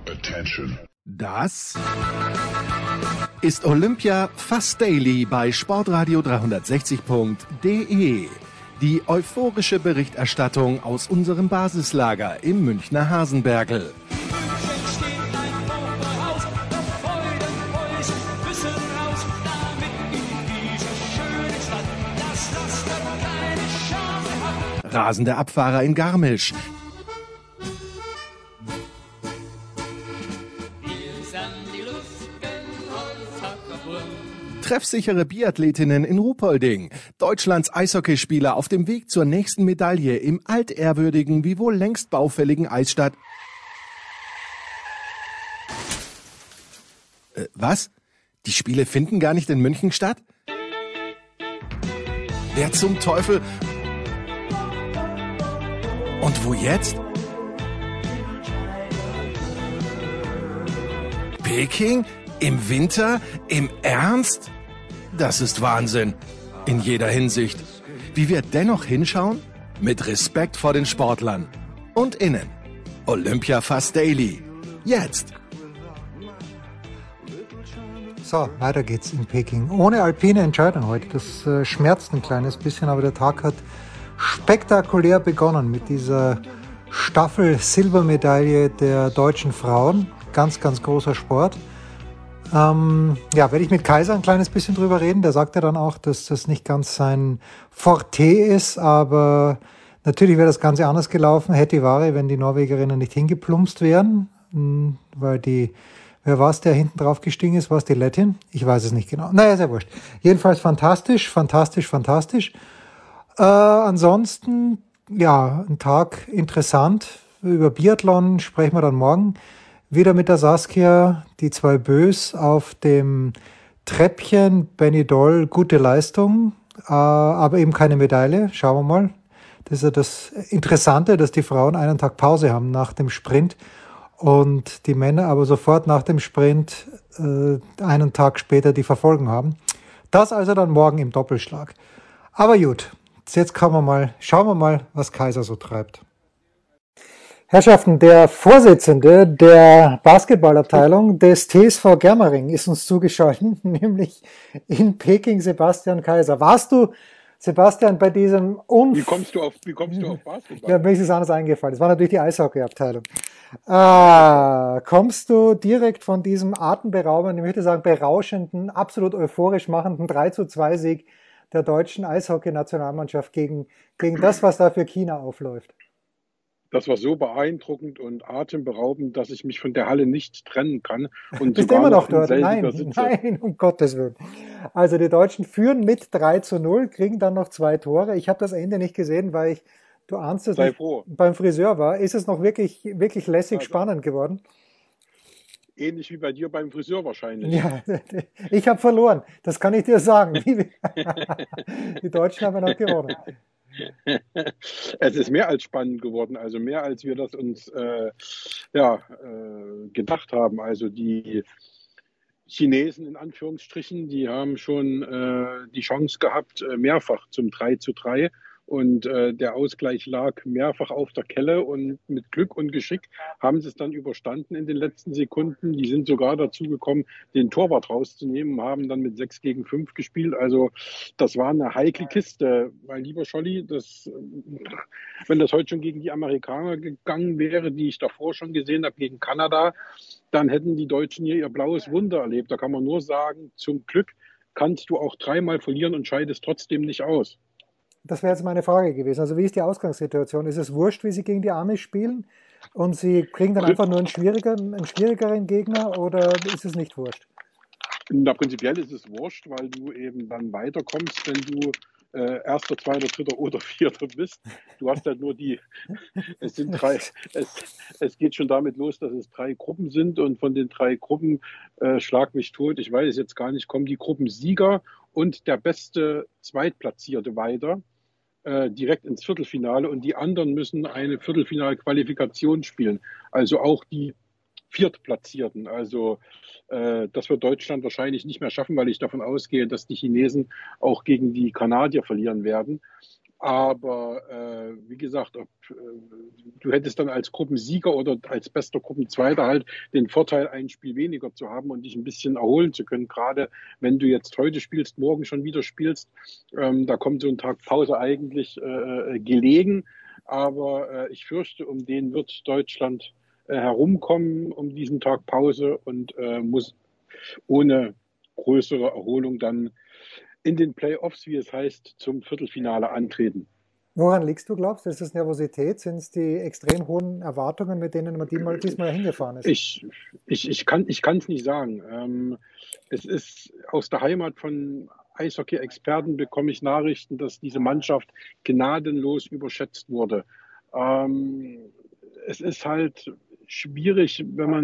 Attention. Das ist Olympia Fast Daily bei Sportradio 360.de. Die euphorische Berichterstattung aus unserem Basislager im Münchner Hasenbergl. Rasende Abfahrer in Garmisch. Treffsichere Biathletinnen in Ruhpolding. Deutschlands Eishockeyspieler auf dem Weg zur nächsten Medaille im altehrwürdigen, wie wohl längst baufälligen Eisstadt. Was? Die Spiele finden gar nicht in München statt? Wer zum Teufel? Und wo jetzt? Peking? Im Winter? Im Ernst? Das ist Wahnsinn. In jeder Hinsicht. Wie wir dennoch hinschauen? Mit Respekt vor den Sportlern. Und innen. Olympia Fast Daily. Jetzt. So, weiter geht's in Peking. Ohne alpine Entscheidung heute. Das schmerzt ein kleines bisschen, aber der Tag hat spektakulär begonnen mit dieser Staffel-Silbermedaille der deutschen Frauen. Ganz, ganz großer Sport. Werde ich mit Kaiser ein kleines bisschen drüber reden. Der sagt ja dann auch, dass das nicht ganz sein Forte ist, aber natürlich wäre das Ganze anders gelaufen, hätte Ware, wenn die Norwegerinnen nicht hingeplumpst wären, weil wer war es, der hinten drauf gestiegen ist? War es die Lettin? Ich weiß es nicht genau. Naja, sehr wurscht. Jedenfalls fantastisch. Ansonsten, ja, ein Tag interessant. Über Biathlon sprechen wir dann morgen. Wieder mit der Saskia, die zwei Bös auf dem Treppchen. Benny Doll, gute Leistung, aber eben keine Medaille. Schauen wir mal. Das ist ja das Interessante, dass die Frauen einen Tag Pause haben nach dem Sprint und die Männer aber sofort nach dem Sprint einen Tag später die Verfolgung haben. Das also dann morgen im Doppelschlag. Aber gut, jetzt schauen wir mal, was Kaiser so treibt. Herrschaften, der Vorsitzende der Basketballabteilung des TSV Germering ist uns zugeschaltet, nämlich in Peking Sebastian Kaiser. Warst du, Sebastian, bei diesem Wie kommst du auf Basketball? Ja, mir ist es anders eingefallen. Das war natürlich die Eishockeyabteilung. Kommst du direkt von diesem atemberaubenden, ich möchte sagen berauschenden, absolut euphorisch machenden 3:2 Sieg der deutschen Eishockey-Nationalmannschaft gegen das, was da für China aufläuft? Das war so beeindruckend und atemberaubend, dass ich mich von der Halle nicht trennen kann. Und bist sogar immer noch dort? Sitze. Nein, um Gottes Willen. Also die Deutschen führen mit 3:0, kriegen dann noch 2 Tore. Ich habe das Ende nicht gesehen, weil du ahnst es nicht, beim Friseur war. Ist es noch wirklich lässig spannend geworden? Ähnlich wie bei dir beim Friseur wahrscheinlich. Ja, ich habe verloren. Das kann ich dir sagen. Die Deutschen haben noch gewonnen. Es ist mehr als spannend geworden, also mehr als wir das uns gedacht haben. Also die Chinesen in Anführungsstrichen, die haben schon die Chance gehabt, mehrfach zum 3:3. Und der Ausgleich lag mehrfach auf der Kelle und mit Glück und Geschick haben sie es dann überstanden in den letzten Sekunden. Die sind sogar dazu gekommen, den Torwart rauszunehmen, haben dann mit 6-5 gespielt. Also das war eine heikle Kiste, mein lieber Scholli. Wenn das heute schon gegen die Amerikaner gegangen wäre, die ich davor schon gesehen habe, gegen Kanada, dann hätten die Deutschen hier ihr blaues Wunder erlebt. Da kann man nur sagen, zum Glück kannst du auch 3-mal verlieren und scheidest trotzdem nicht aus. Das wäre jetzt meine Frage gewesen. Also wie ist die Ausgangssituation? Ist es wurscht, wie sie gegen die Amis spielen und sie kriegen dann einfach nur einen schwierigeren Gegner oder ist es nicht wurscht? Na, prinzipiell ist es wurscht, weil du eben dann weiterkommst, wenn du Erster, Zweiter, Dritter oder Vierter bist. Du hast halt nur es geht schon damit los, dass es 3 Gruppen sind und von den 3 Gruppen, schlag mich tot, ich weiß jetzt gar nicht, kommen die Gruppensieger und der beste Zweitplatzierte weiter, direkt ins Viertelfinale und die anderen müssen eine Viertelfinalqualifikation spielen. Also auch die Viertplatzierten. Also das wird Deutschland wahrscheinlich nicht mehr schaffen, weil ich davon ausgehe, dass die Chinesen auch gegen die Kanadier verlieren werden. Aber wie gesagt, du hättest dann als Gruppensieger oder als bester Gruppenzweiter halt den Vorteil, ein Spiel weniger zu haben und dich ein bisschen erholen zu können. Gerade wenn du jetzt heute spielst, morgen schon wieder spielst, da kommt so ein Tag Pause eigentlich gelegen. Aber ich fürchte, um den wird Deutschland herumkommen, um diesen Tag Pause und muss ohne größere Erholung dann in den Playoffs, wie es heißt, zum Viertelfinale antreten. Woran liegst du, glaubst du? Ist es Nervosität? Sind es die extrem hohen Erwartungen, mit denen man diesmal hingefahren ist? Ich kann es nicht sagen. Es ist aus der Heimat von Eishockey-Experten bekomme ich Nachrichten, dass diese Mannschaft gnadenlos überschätzt wurde. Ähm, Es ist halt schwierig,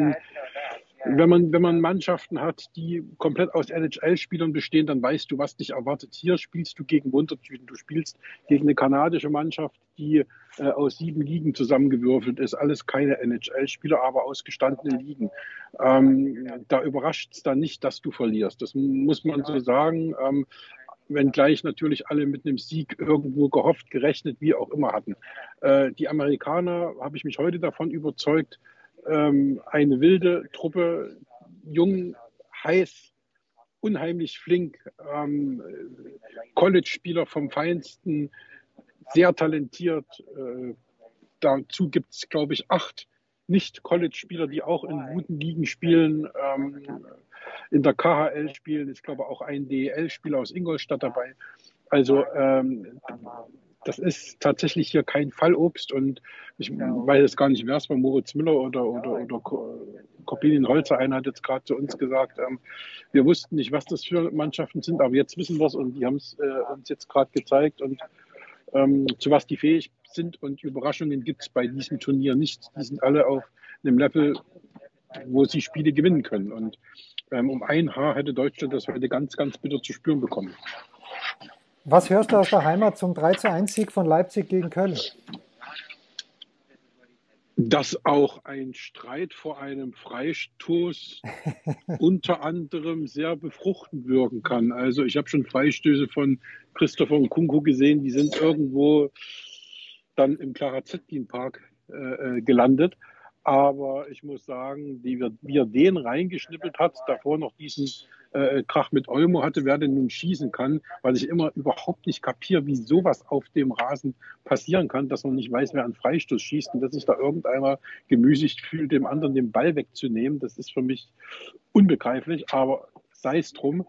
wenn man Mannschaften hat, die komplett aus NHL-Spielern bestehen, dann weißt du, was dich erwartet. Hier spielst du gegen Wundertüten. Du spielst gegen eine kanadische Mannschaft, die aus 7 Ligen zusammengewürfelt ist. Alles keine NHL-Spieler, aber aus gestandenen Ligen. Da überrascht es dann nicht, dass du verlierst. Das muss man so sagen. Wenngleich natürlich alle mit einem Sieg irgendwo gehofft, gerechnet, wie auch immer hatten. Die Amerikaner, habe ich mich heute davon überzeugt, eine wilde Truppe, jung, heiß, unheimlich flink, College-Spieler vom Feinsten, sehr talentiert. Dazu gibt es, glaube ich, 8 Nicht-College-Spieler, die auch in guten Ligen spielen, in der KHL spielen. Ist, glaube ich, auch ein DEL-Spieler aus Ingolstadt dabei. Also das ist tatsächlich hier kein Fallobst und ich weiß jetzt gar nicht, wer es war, Moritz Müller oder Corbinian Holzer, einer hat jetzt gerade zu uns gesagt, wir wussten nicht, was das für Mannschaften sind, aber jetzt wissen wir es und die haben es uns jetzt gerade gezeigt und zu was die fähig sind und Überraschungen gibt es bei diesem Turnier nicht. Die sind alle auf einem Level, wo sie Spiele gewinnen können und um ein Haar hätte Deutschland das heute ganz, ganz bitter zu spüren bekommen. Was hörst du aus der Heimat zum 3:1-Sieg von Leipzig gegen Köln? Dass auch ein Streit vor einem Freistoß unter anderem sehr befruchtend wirken kann. Also ich habe schon Freistöße von Christopher Nkunku gesehen, die sind irgendwo dann im Clara Zetkin Park gelandet. Aber ich muss sagen, wie er den reingeschnippelt hat, davor noch diesen Krach mit Olmo hatte, wer denn nun schießen kann, weil ich immer überhaupt nicht kapiere, wie sowas auf dem Rasen passieren kann, dass man nicht weiß, wer einen Freistoß schießt und dass sich da irgendeiner gemüßigt fühlt, dem anderen den Ball wegzunehmen. Das ist für mich unbegreiflich, aber sei es drum.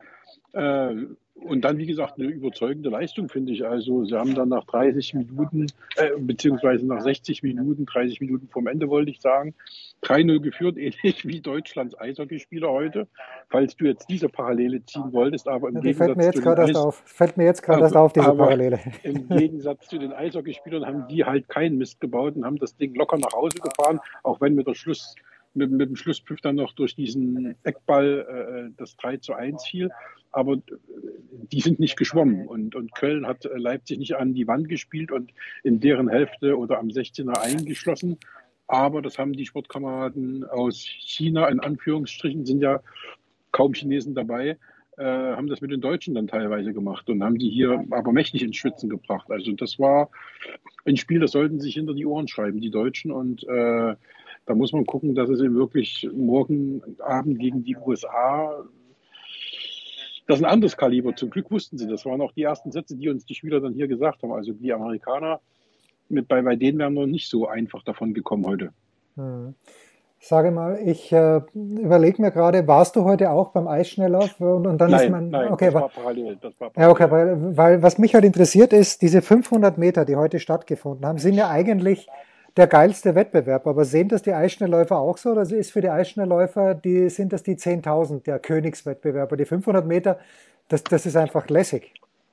Und dann, wie gesagt, eine überzeugende Leistung, finde ich. Also, sie haben dann nach 30 Minuten, beziehungsweise nach 60 Minuten, 30 Minuten vom Ende, wollte ich sagen, 3:0 geführt, ähnlich wie Deutschlands Eishockeyspieler heute, falls du jetzt diese Parallele ziehen wolltest, aber Ja, die fällt mir jetzt gerade erst auf. Fällt mir jetzt gerade erst aber, auf, diese aber Parallele. im Gegensatz zu den Eishockeyspielern haben die halt keinen Mist gebaut und haben das Ding locker nach Hause gefahren, auch wenn mit dem Schlusspfiff dann noch durch diesen Eckball das 3:1 fiel. Aber die sind nicht geschwommen und Köln hat Leipzig nicht an die Wand gespielt und in deren Hälfte oder am 16er eingeschlossen. Aber das haben die Sportkameraden aus China, in Anführungsstrichen, sind ja kaum Chinesen dabei, haben das mit den Deutschen dann teilweise gemacht und haben die hier aber mächtig ins Schwitzen gebracht. Also das war ein Spiel, das sollten sie sich hinter die Ohren schreiben, die Deutschen. Und da muss man gucken, dass es eben wirklich morgen Abend gegen die USA, das ist ein anderes Kaliber. Zum Glück wussten sie, das waren auch die ersten Sätze, die uns die Spieler dann hier gesagt haben. Also die Amerikaner, bei denen wären wir nicht so einfach davon gekommen heute. Hm. Sage mal, ich überlege mir gerade, warst du heute auch beim Eisschnelllauf? Und dann ist Nein, man, nein, okay, das war parallel. Das war ja, okay, parallel. weil was mich halt interessiert ist, diese 500 Meter, die heute stattgefunden haben, sind ja eigentlich der geilste Wettbewerb. Aber sehen das die Eisschnellläufer auch so? Oder ist für die Eisschnellläufer, sind das die 10.000 der Königswettbewerber? Die 500 Meter, das ist einfach lässig.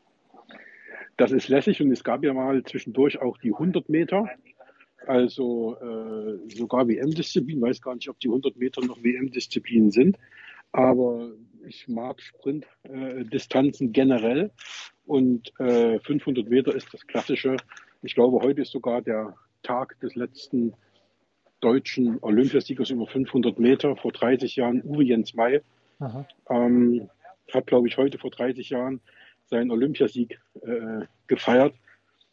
Das ist lässig und es gab ja mal zwischendurch auch die 100 Meter. Also sogar WM-Disziplin, weiß gar nicht, ob die 100 Meter noch WM-Disziplinen sind, aber ich mag Sprint-Distanzen generell und 500 Meter ist das Klassische. Ich glaube, heute ist sogar der Tag des letzten deutschen Olympiasiegers über 500 Meter, vor 30 Jahren, Uwe Jens May, Aha. hat, glaube ich, heute vor 30 Jahren seinen Olympiasieg gefeiert.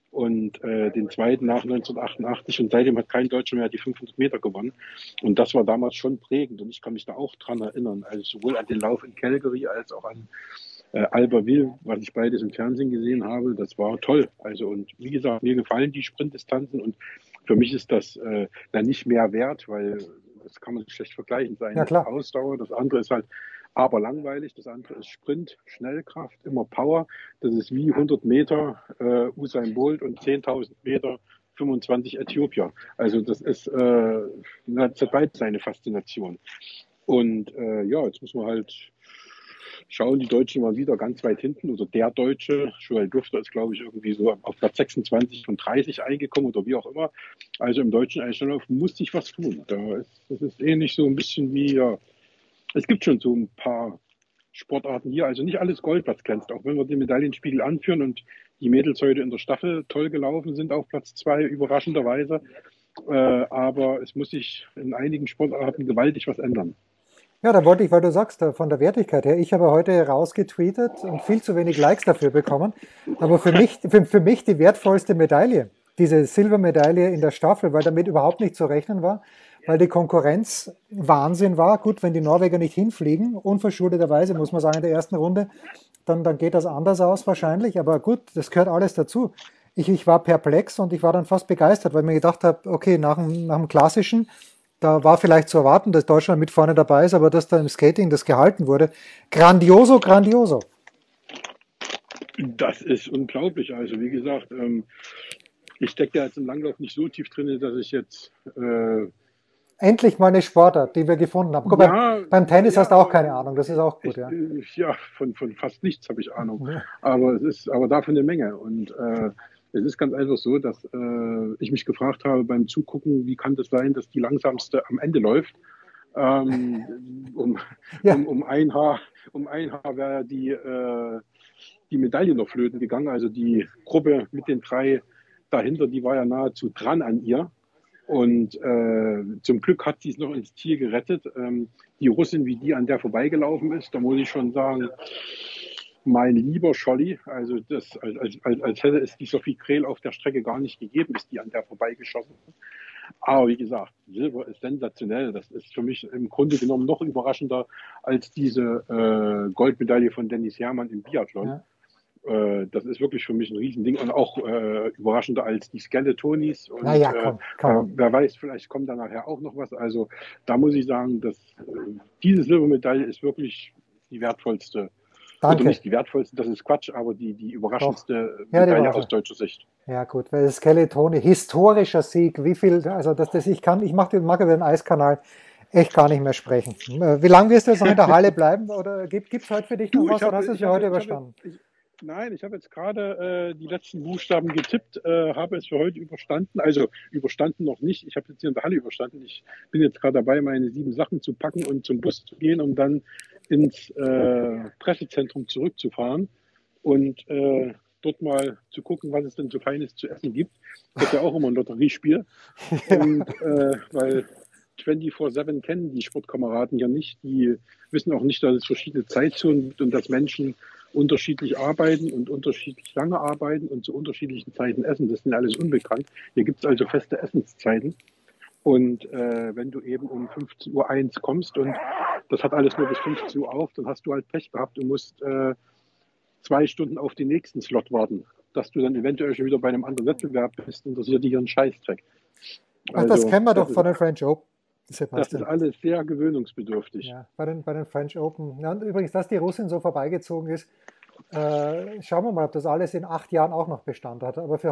und den zweiten nach 1988 und seitdem hat kein Deutscher mehr die 500 Meter gewonnen. Und das war damals schon prägend und ich kann mich da auch dran erinnern, also sowohl an den Lauf in Calgary als auch an Albertville, was ich beides im Fernsehen gesehen habe. Das war toll. Also und wie gesagt, mir gefallen die Sprintdistanzen und für mich ist das nicht mehr wert, weil das kann man schlecht vergleichen. Das Ja, eine ist klar. Ausdauer, das andere ist halt aber langweilig, das andere ist Sprint, Schnellkraft, immer Power. Das ist wie 100 Meter Usain Bolt und 10.000 Meter 25 Äthiopier. Also das hat beides seine Faszination. Und ja, jetzt muss man halt schauen, die Deutschen waren wieder ganz weit hinten. Oder der Deutsche, Joel Dufter, ist, glaube ich, irgendwie so auf Platz 26 von 30 eingekommen oder wie auch immer. Also im deutschen Eisschnelllauf muss sich was tun. Das ist ähnlich so ein bisschen wie, ja, es gibt schon so ein paar Sportarten hier, also nicht alles Gold, was glänzt, auch wenn wir den Medaillenspiegel anführen und die Mädels heute in der Staffel toll gelaufen sind auf Platz 2, überraschenderweise. Aber es muss sich in einigen Sportarten gewaltig was ändern. Ja, da wollte ich, weil du sagst, von der Wertigkeit her, ich habe heute rausgetweetet und viel zu wenig Likes dafür bekommen. Aber für mich die wertvollste Medaille, diese Silbermedaille in der Staffel, weil damit überhaupt nicht zu rechnen war, weil die Konkurrenz Wahnsinn war. Gut, wenn die Norweger nicht hinfliegen, unverschuldeterweise, muss man sagen, in der ersten Runde, dann geht das anders aus wahrscheinlich. Aber gut, das gehört alles dazu. Ich war perplex und ich war dann fast begeistert, weil ich mir gedacht habe, okay, nach dem Klassischen, da war vielleicht zu erwarten, dass Deutschland mit vorne dabei ist, aber dass da im Skating das gehalten wurde. Grandioso, grandioso. Das ist unglaublich. Also wie gesagt, ich stecke ja jetzt im Langlauf nicht so tief drin, dass ich jetzt Endlich mal eine Sportart, die wir gefunden haben. Guck, ja, beim Tennis ja, hast du auch keine Ahnung, das ist auch gut, ich, ja. ja, von fast nichts habe ich Ahnung. Aber es ist aber davon eine Menge. Und es ist ganz einfach so, dass ich mich gefragt habe beim Zugucken, wie kann das sein, dass die langsamste am Ende läuft? Um, Ja, um ein Haar wäre die Medaille noch flöten gegangen. Also die Gruppe mit den drei dahinter, die war ja nahezu dran an ihr. Und zum Glück hat sie es noch ins Ziel gerettet. Die Russin, wie die an der vorbeigelaufen ist, da muss ich schon sagen, mein lieber Scholli, also als hätte es die Sophie Krehl auf der Strecke gar nicht gegeben, ist die an der vorbeigeschossen. Aber wie gesagt, Silber ist sensationell. Das ist für mich im Grunde genommen noch überraschender als diese Goldmedaille von Dennis Herrmann im Biathlon. ja. Das ist wirklich für mich ein Riesending und auch überraschender als die Skeletonis. Und Naja, komm. wer weiß, vielleicht kommt da nachher auch noch was. Also da muss ich sagen, dass diese Silbermedaille ist wirklich die wertvollste. Oder Danke. nicht die wertvollste, das ist Quatsch, aber die Doch. überraschendste Ja, die Medaille war aus schon. deutscher Sicht. Ja, gut, weil Skeletone, historischer Sieg, wie viel, also mag über den Eiskanal echt gar nicht mehr sprechen. Wie lange wirst du jetzt noch in der Halle bleiben? Oder gibt's heute für dich noch Du, was oder hast du es für heute überstanden? nein, ich habe jetzt gerade die letzten Buchstaben getippt, habe es für heute überstanden. Also überstanden noch nicht. Ich habe jetzt hier in der Halle überstanden. Ich bin jetzt gerade dabei, meine 7 Sachen zu packen und zum Bus zu gehen, um dann ins Pressezentrum zurückzufahren und dort mal zu gucken, was es denn so Feines zu essen gibt. Das ist ja auch immer ein Lotteriespiel. Und weil 24/7 kennen die Sportkameraden ja nicht. Die wissen auch nicht, dass es verschiedene Zeitzonen gibt und dass Menschen unterschiedlich arbeiten und unterschiedlich lange arbeiten und zu unterschiedlichen Zeiten essen. Das ist mir alles unbekannt. Hier gibt es also feste Essenszeiten. Und wenn du eben um 15:01 Uhr kommst und das hat alles nur bis 15 Uhr auf, dann hast du halt Pech gehabt und musst 2 Stunden auf den nächsten Slot warten. Dass du dann eventuell schon wieder bei einem anderen Wettbewerb bist, interessiert dich hier einen Scheißdreck. Ach, das Also kennen wir das doch von ist, den French Open, das ist Sebastian. alles sehr gewöhnungsbedürftig. Ja, bei den French Open. Ja, und übrigens, dass die Russin so vorbeigezogen ist, schauen wir mal, ob das alles in 8 Jahren auch noch Bestand hat. Aber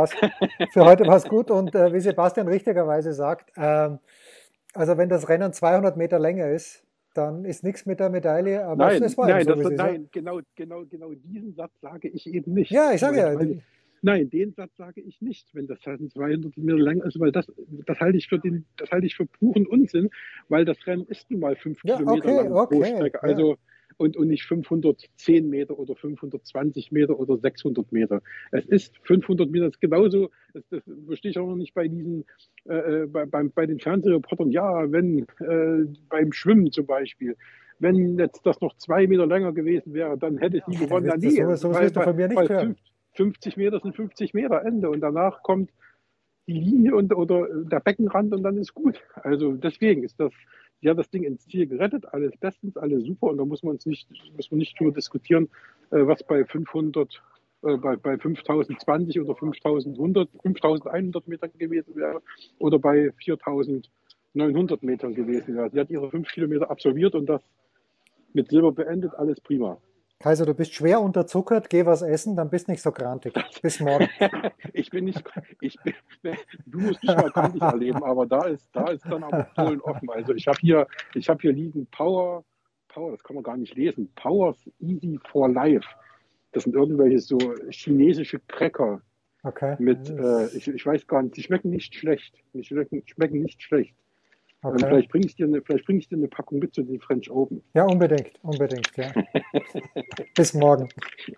für heute war's gut. Und wie Sebastian richtigerweise sagt, also wenn das Rennen 200 Meter länger ist, dann ist nichts mit der Medaille. Aber es war eben so, wie es ist. Ja, Genau diesen Satz sage ich eben nicht. ja, ich sage ja, Nein, den Satz sage ich nicht, wenn das halt 200 Meter lang ist, weil das halte ich das halte ich für puren Unsinn, weil das Rennen ist nun mal 5 Kilometer lang pro okay, Strecke. ja. Also, und nicht 510 Meter oder 520 Meter oder 600 Meter. Es ist 500 Meter, das ist genauso, das verstehe ich auch noch nicht bei diesen, bei den Fernsehreportern, ja, wenn beim Schwimmen zum Beispiel, wenn jetzt das noch 2 Meter länger gewesen wäre, dann hätte sie gewonnen. Ja, nee, Sowas wirst du von mir nicht hören. 50 Meter sind 50 Meter Ende und danach kommt die Linie oder der Beckenrand und dann ist gut. Also deswegen ist das, die hat das Ding ins Ziel gerettet, alles bestens, alles super und da muss man nicht drüber diskutieren, was bei 500, bei 5020 oder 5100 Metern gewesen wäre oder bei 4900 Metern gewesen wäre. Sie hat ihre 5 Kilometer absolviert und das mit Silber beendet, alles prima. Kaiser, du bist schwer unterzuckert, geh was essen, dann bist nicht so grantig. Bis morgen. Ich bin nicht, du musst mich mal kantig erleben, aber da ist dann aber Polen offen. Also ich habe hier liegen Power, das kann man gar nicht lesen, Powers Easy for Life. Das sind irgendwelche so chinesische Cracker Okay. mit, ich weiß gar nicht, die schmecken nicht schlecht. Die schmecken nicht schlecht. Okay. Vielleicht bringe ich dir eine Packung mit zu den French Open. Ja, unbedingt, ja. Bis morgen.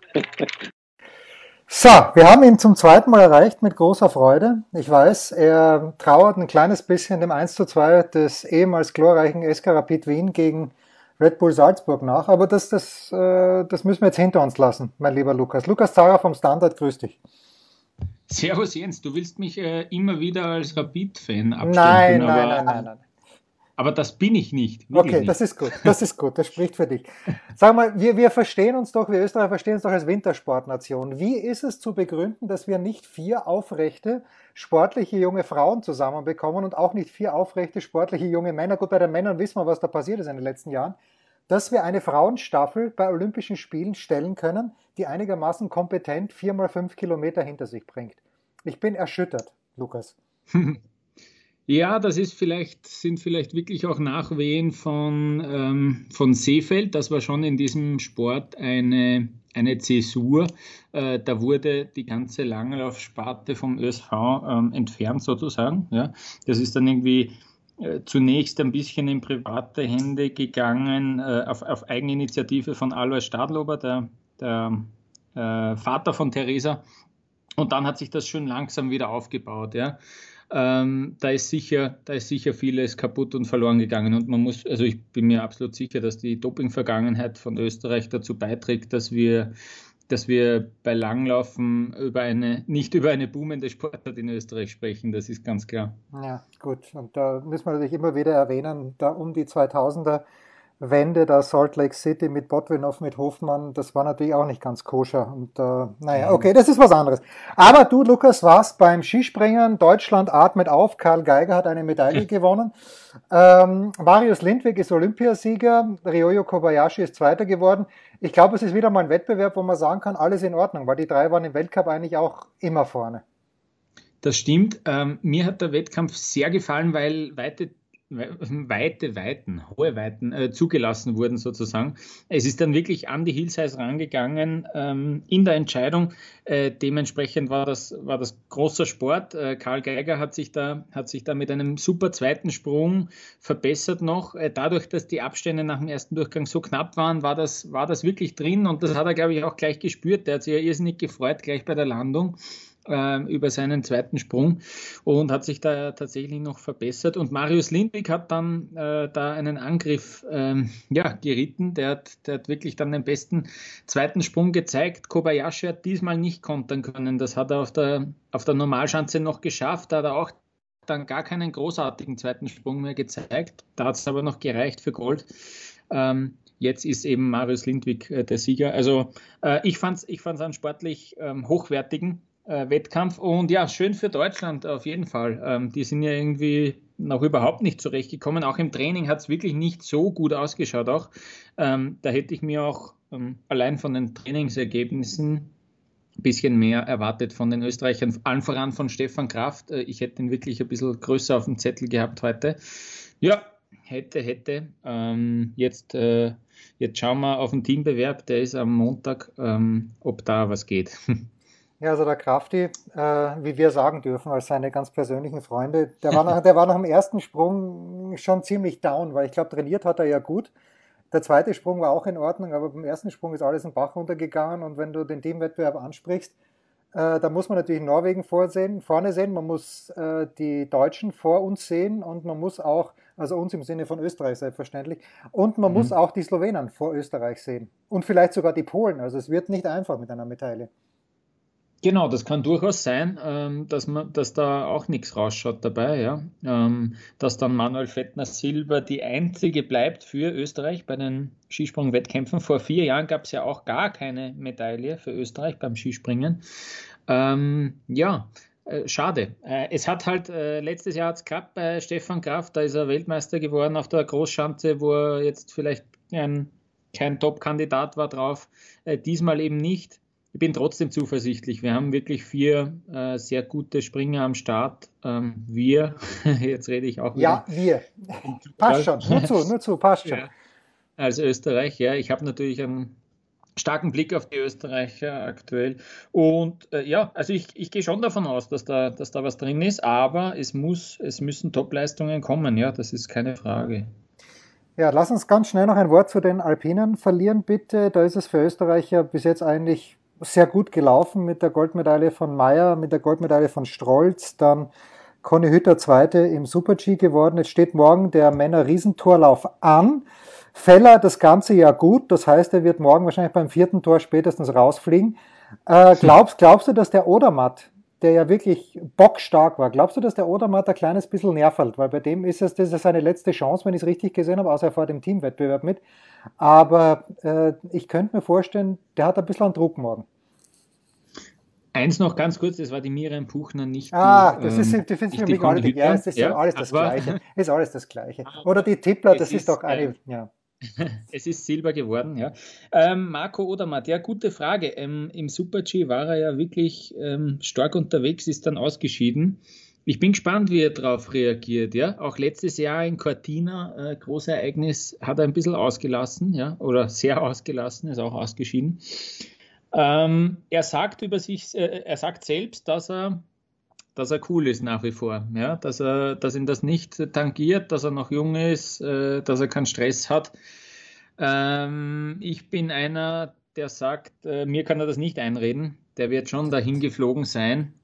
So, wir haben ihn zum zweiten Mal erreicht mit großer Freude. Ich weiß, er trauert ein kleines bisschen dem 1:2 des ehemals glorreichen SK Rapid Wien gegen Red Bull Salzburg nach, aber das müssen wir jetzt hinter uns lassen, mein lieber Lukas. Lukas Zara vom Standard, grüß dich. Servus Jens, du willst mich immer wieder als Rapid-Fan abstempeln. Nein. Aber das bin ich nicht. Okay, nicht. das ist gut, das spricht für dich. Sag mal, wir verstehen uns doch, wir Österreicher verstehen uns doch als Wintersportnation. Wie ist es zu begründen, dass wir nicht 4 aufrechte, sportliche junge Frauen zusammenbekommen und auch nicht 4 aufrechte, sportliche junge Männer? Gut, bei den Männern wissen wir, was da passiert ist in den letzten Jahren. Dass wir eine Frauenstaffel bei Olympischen Spielen stellen können, die einigermaßen kompetent 4x5 Kilometer hinter sich bringt. Ich bin erschüttert, Lukas. Ja, sind vielleicht wirklich auch Nachwehen von Seefeld. Das war schon in diesem Sport eine Zäsur. Da wurde die ganze Langlaufsparte vom ÖSV entfernt sozusagen. Ja. Das ist dann irgendwie zunächst ein bisschen in private Hände gegangen, auf Eigeninitiative von Alois Stadlober, der Vater von Theresa. Und dann hat sich das schön langsam wieder aufgebaut. Ja. Da ist sicher vieles kaputt und verloren gegangen und ich bin mir absolut sicher, dass die Doping-Vergangenheit von Österreich dazu beiträgt, dass wir bei Langlaufen nicht über eine boomende Sportart in Österreich sprechen, das ist ganz klar. Ja, gut, und da müssen wir natürlich immer wieder erwähnen, da um die 2000er Wende, da Salt Lake City mit Botwinow, mit Hofmann, das war natürlich auch nicht ganz koscher. Und okay, das ist was anderes. Aber du, Lukas, warst beim Skispringen. Deutschland atmet auf. Karl Geiger hat eine Medaille gewonnen. Marius Lindwig ist Olympiasieger. Ryoyo Kobayashi ist Zweiter geworden. Ich glaube, es ist wieder mal ein Wettbewerb, wo man sagen kann, alles in Ordnung, weil die 3 waren im Weltcup eigentlich auch immer vorne. Das stimmt. Mir hat der Wettkampf sehr gefallen, weil hohe Weiten zugelassen wurden sozusagen. Es ist dann wirklich an die Hillsize rangegangen in der Entscheidung. Dementsprechend war das großer Sport. Karl Geiger hat sich da mit einem super zweiten Sprung verbessert noch. Dadurch, dass die Abstände nach dem ersten Durchgang so knapp waren, war das wirklich drin und das hat er, glaube ich, auch gleich gespürt. Der hat sich ja irrsinnig gefreut, gleich bei der Landung über seinen zweiten Sprung und hat sich da tatsächlich noch verbessert. Und Marius Lindwig hat dann da einen Angriff geritten. Der hat wirklich dann den besten zweiten Sprung gezeigt. Kobayashi hat diesmal nicht kontern können. Das hat er auf der Normalschanze noch geschafft. Da hat er auch dann gar keinen großartigen zweiten Sprung mehr gezeigt. Da hat es aber noch gereicht für Gold. Jetzt ist eben Marius Lindwig der Sieger. Also ich fand's einen sportlich hochwertigen Wettkampf und ja, schön für Deutschland auf jeden Fall. Die sind ja irgendwie noch überhaupt nicht zurechtgekommen. Auch im Training hat es wirklich nicht so gut ausgeschaut. Auch da hätte ich mir auch allein von den Trainingsergebnissen ein bisschen mehr erwartet von den Österreichern, allen voran von Stefan Kraft. Ich hätte ihn wirklich ein bisschen größer auf dem Zettel gehabt heute. Ja, hätte. Jetzt schauen wir auf den Teambewerb, der ist am Montag, ob da was geht. Ja, also der Krafti, wie wir sagen dürfen, als seine ganz persönlichen Freunde, der war nach dem ersten Sprung schon ziemlich down, weil ich glaube, trainiert hat er ja gut. Der zweite Sprung war auch in Ordnung, aber beim ersten Sprung ist alles im Bach runtergegangen und wenn du den Teamwettbewerb ansprichst, da muss man natürlich Norwegen vorne sehen, man muss die Deutschen vor uns sehen und man muss auch, also uns im Sinne von Österreich selbstverständlich, und man muss auch die Slowenen vor Österreich sehen und vielleicht sogar die Polen, also es wird nicht einfach mit einer Medaille. Genau, das kann durchaus sein, dass da auch nichts rausschaut dabei, ja. Dass dann Manuel Fettner-Silber die einzige bleibt für Österreich bei den Skisprung-Wettkämpfen. Vor 4 Jahren gab es ja auch gar keine Medaille für Österreich beim Skispringen. Ja, schade. Es hat halt, letztes Jahr hat's geklappt bei Stefan Kraft, da ist er Weltmeister geworden auf der Großschanze, wo er jetzt vielleicht kein Top-Kandidat war drauf. Diesmal eben nicht. Ich bin trotzdem zuversichtlich. Wir haben wirklich 4 sehr gute Springer am Start. Jetzt rede ich auch Ja, wieder. wir. Passt schon. Nur zu, passt schon. Ja, als Österreich, ja. Ich habe natürlich einen starken Blick auf die Österreicher aktuell. Und ja, also ich gehe schon davon aus, dass da was drin ist, aber es müssen Topleistungen kommen, ja, das ist keine Frage. Ja, lass uns ganz schnell noch ein Wort zu den Alpinen verlieren, bitte. Da ist es für Österreicher bis jetzt eigentlich sehr gut gelaufen mit der Goldmedaille von Meyer, mit der Goldmedaille von Strolz, dann Conny Hütter Zweite im Super-G geworden. Jetzt steht morgen der Männer-Riesentorlauf an. Feller das ganze Jahr gut, das heißt, er wird morgen wahrscheinlich beim 4. Tor spätestens rausfliegen. Glaubst du, dass der Odermatt, der ja wirklich bockstark war, glaubst du, dass der Odermatt ein kleines bisschen nervt? Weil bei dem das ist seine letzte Chance, wenn ich es richtig gesehen habe, außer er fährt im Teamwettbewerb mit. Aber ich könnte mir vorstellen, der hat ein bisschen einen Druck morgen. Eins noch ganz kurz, das war die Miriam Puchner, nicht das ist für mich Conny Hütter. ja, es ist ja alles das Gleiche. Ist alles das Gleiche. Oder die Tippler, das ist doch eine, ja. Es ist Silber geworden, ja. Marco Odermatt, ja, gute Frage. Im Super-G war er ja wirklich stark unterwegs, ist dann ausgeschieden. Ich bin gespannt, wie er darauf reagiert, ja. Auch letztes Jahr in Cortina, Großereignis, hat er ein bisschen ausgelassen, ja, oder sehr ausgelassen, ist auch ausgeschieden. Er sagt über sich, er sagt selbst, dass er cool ist nach wie vor, ja, dass ihn das nicht tangiert, dass er noch jung ist, dass er keinen Stress hat. Ich bin einer, der sagt, mir kann er das nicht einreden. Der wird schon dahin geflogen sein,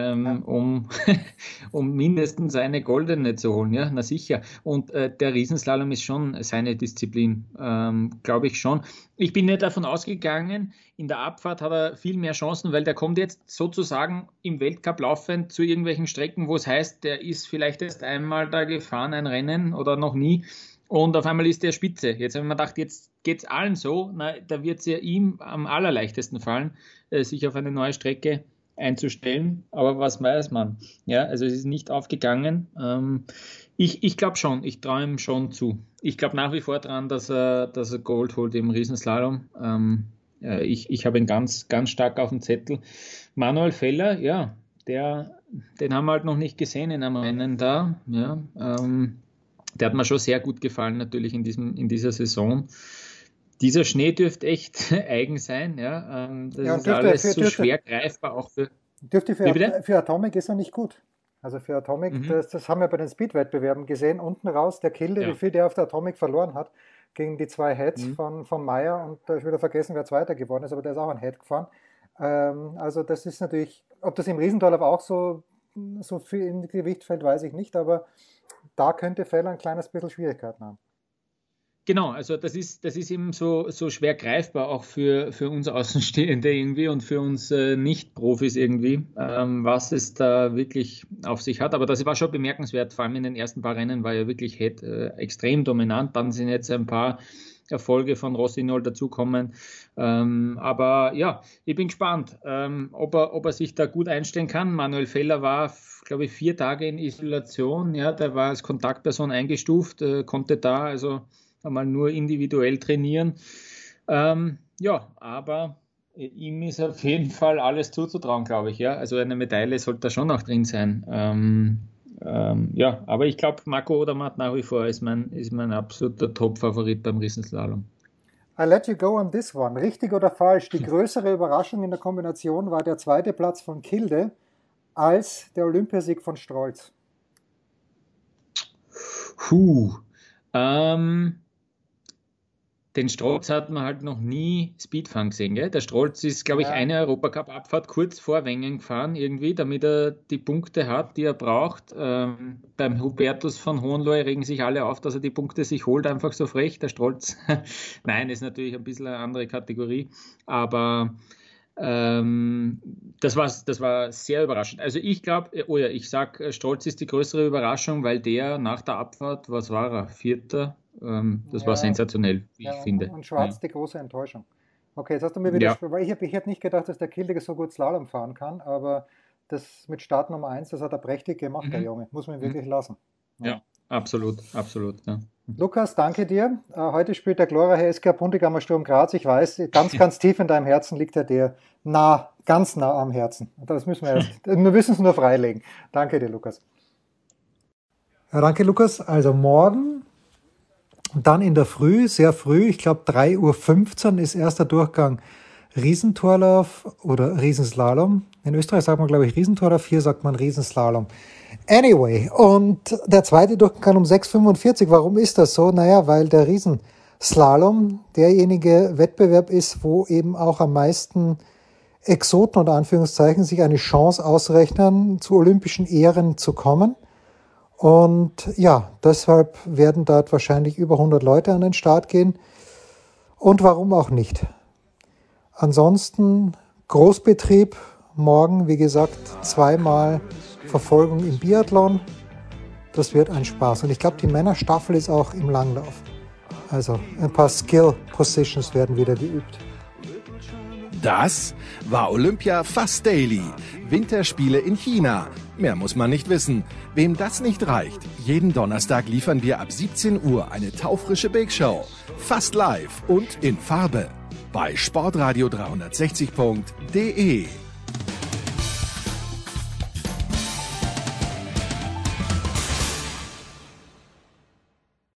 um mindestens eine goldene zu holen, ja, na sicher. Und der Riesenslalom ist schon seine Disziplin, glaube ich schon. Ich bin nicht davon ausgegangen, in der Abfahrt hat er viel mehr Chancen, weil der kommt jetzt sozusagen im Weltcup laufend zu irgendwelchen Strecken, wo es heißt, der ist vielleicht erst einmal da gefahren, ein Rennen oder noch nie. Und auf einmal ist der Spitze. Jetzt haben wir gedacht, jetzt geht es allen so, da wird es ja ihm am allerleichtesten fallen, sich auf eine neue Strecke einzustellen, aber was weiß man? Ja, also es ist nicht aufgegangen. Ich glaube schon, ich traue ihm schon zu. Ich glaube nach wie vor daran, dass er Gold holt im Riesenslalom. Ich habe ihn ganz, ganz stark auf dem Zettel. Manuel Feller, ja, den haben wir halt noch nicht gesehen in einem Rennen da. Ja, der hat mir schon sehr gut gefallen natürlich in dieser Saison. Dieser Schnee dürfte echt eigen sein, ja. Das ist alles so schwer greifbar auch für. Für Atomic ist er nicht gut. Also für Atomic, das haben wir bei den Speed-Wettbewerben gesehen, unten raus, der Kilde, wie viel der auf der Atomic verloren hat, gegen die 2 Heads von Meyer, und ich will vergessen, wer Zweiter geworden ist, aber der ist auch ein Head gefahren. Also das ist natürlich, ob das im Riesentorlauf auch so viel in Gewicht fällt, weiß ich nicht, aber da könnte Feller ein kleines bisschen Schwierigkeiten haben. Genau, also das ist eben so schwer greifbar auch für uns Außenstehende irgendwie und für uns Nicht-Profis irgendwie, was es da wirklich auf sich hat. Aber das war schon bemerkenswert, vor allem in den ersten paar Rennen war ja wirklich extrem dominant. Dann sind jetzt ein paar Erfolge von Rossignol dazukommen. Aber ja, ich bin gespannt, ob er sich da gut einstellen kann. Manuel Feller war, glaube ich, 4 Tage in Isolation. Ja, der war als Kontaktperson eingestuft, konnte da also einmal nur individuell trainieren. Ja, aber ihm ist auf jeden Fall alles zuzutrauen, glaube ich. Ja, also eine Medaille sollte da schon noch drin sein. Ja, aber ich glaube, Marco Odermatt nach wie vor ist mein absoluter Top-Favorit beim Riesenslalom. I let you go on this one. Richtig oder falsch? Die größere Überraschung in der Kombination war der 2. Platz von Kilde als der Olympiasieg von Strolz. Den Strolz hat man halt noch nie Speedfahren gesehen, gell? Der Strolz ist, glaube ich, eine Europacup-Abfahrt kurz vor Wengen gefahren, irgendwie, damit er die Punkte hat, die er braucht. Beim Hubertus von Hohenlohe regen sich alle auf, dass er die Punkte sich holt, einfach so frech. Der Strolz, nein, ist natürlich ein bisschen eine andere Kategorie, aber Das war sehr überraschend. Also ich glaube, ich sage, Strolz ist die größere Überraschung, weil der nach der Abfahrt, was war er, Vierter? Das war sensationell, wie ich finde. Und Schwarz die große Enttäuschung. Okay, jetzt hast du mir wieder, weil ich hätte nicht gedacht, dass der Kilde so gut Slalom fahren kann, aber das mit Start Nummer 1, das hat er prächtig gemacht, der Junge. Muss man ihn wirklich lassen. Ja, absolut. Ja. Lukas, danke dir. Heute spielt der glorreiche SK Puntigammer Sturm Graz. Ich weiß, ganz tief in deinem Herzen liegt er dir ganz nah am Herzen. Das müssen wir müssen es nur freilegen. Danke dir, Lukas. Ja, danke, Lukas. Also morgen und dann in der Früh, sehr früh, ich glaube 3:15 Uhr ist erster Durchgang Riesentorlauf oder Riesenslalom. In Österreich sagt man, glaube ich, Riesentorlauf, hier sagt man Riesenslalom. Anyway, und der zweite Durchgang um 6:45 Uhr. Warum ist das so? Naja, weil der Riesenslalom derjenige Wettbewerb ist, wo eben auch am meisten Exoten unter Anführungszeichen sich eine Chance ausrechnen, zu olympischen Ehren zu kommen. Und ja, deshalb werden dort wahrscheinlich über 100 Leute an den Start gehen. Und warum auch nicht? Ansonsten Großbetrieb, morgen, wie gesagt, 2-mal Verfolgung im Biathlon. Das wird ein Spaß. Und ich glaube, die Männerstaffel ist auch im Langlauf. Also ein paar Skill-Positions werden wieder geübt. Das war Olympia Fast Daily. Winterspiele in China. Mehr muss man nicht wissen. Wem das nicht reicht, jeden Donnerstag liefern wir ab 17 Uhr eine taufrische Big Show. Fast live und in Farbe. Bei sportradio360.de